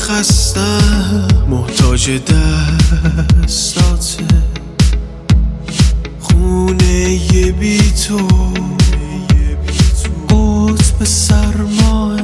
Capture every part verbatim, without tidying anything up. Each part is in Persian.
خستم محتاج دستاته، خونه یه بی تو قطب سرماه،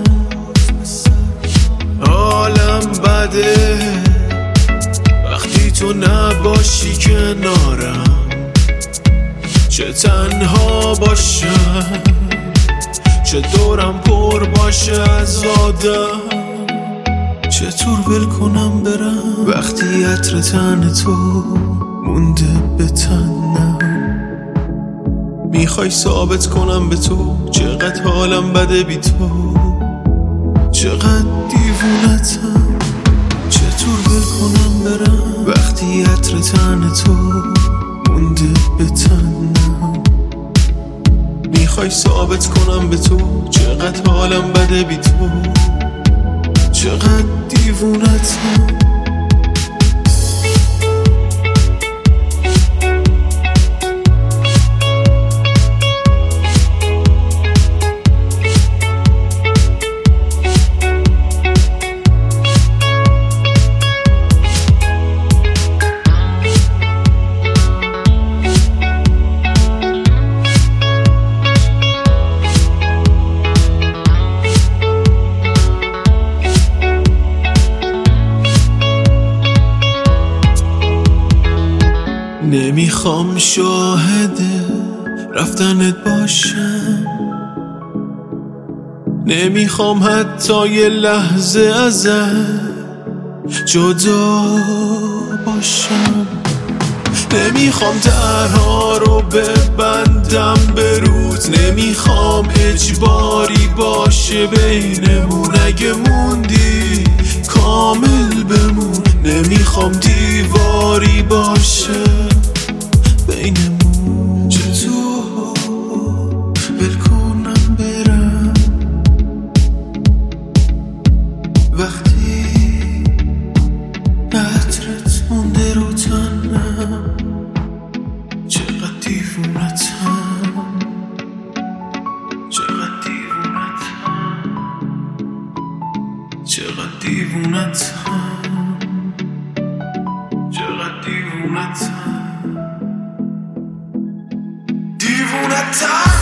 حالم بده وقتی تو نباشی کنارم، چه تنها باشم چه دورم پر باشه از آدم، چطور ول کنم برم وقتی عطر تن تو مونده به تنم، میخوای ثابت کنم به تو چقدر حالم بده بی تو، چقدر دیوونتم، چطور ول کنم برم وقتی عطر تن تو مونده به تنم، میخوای ثابت کنم به تو چقدر حالم بده بی تو، چقدر دیوونتم. نمیخوام شاهد رفتنت باشم، نمیخوام حتی یه لحظه ازت جدا باشم، نمیخوام درها رو ببندم به روت، نمیخوام اجباری باشه بینمون، اگه موندی کامل بمون، نمیخوام دیواری باشه بینمون، چطور ول کنم برم وقتی عطرت مونده رو تنم، چقدر دیوونتم، چقدر دیوونتم، چقدر دیوونتم، چقدر دیوونتم، دیوونتم.